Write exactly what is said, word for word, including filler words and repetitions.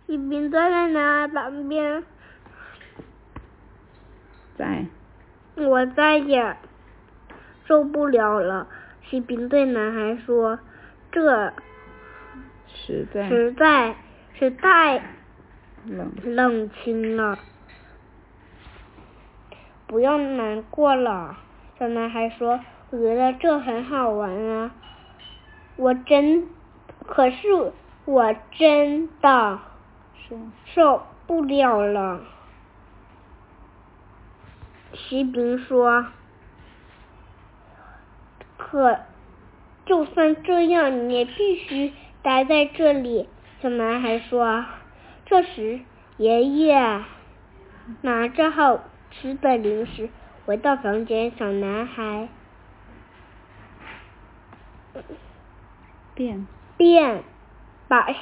喜饼坐在男孩旁边。 在。 我再也受不了了。喜饼对男孩说：“这实在实在是太冷冷清了。不要难过了。”小男孩说：“我觉得这很好玩啊。我真，可是我真的受不了了。”喜饼说：“可就算这样，你也必须待在这里。”小男孩说。这时，爷爷拿着好吃的零食回到房间。小男孩便便把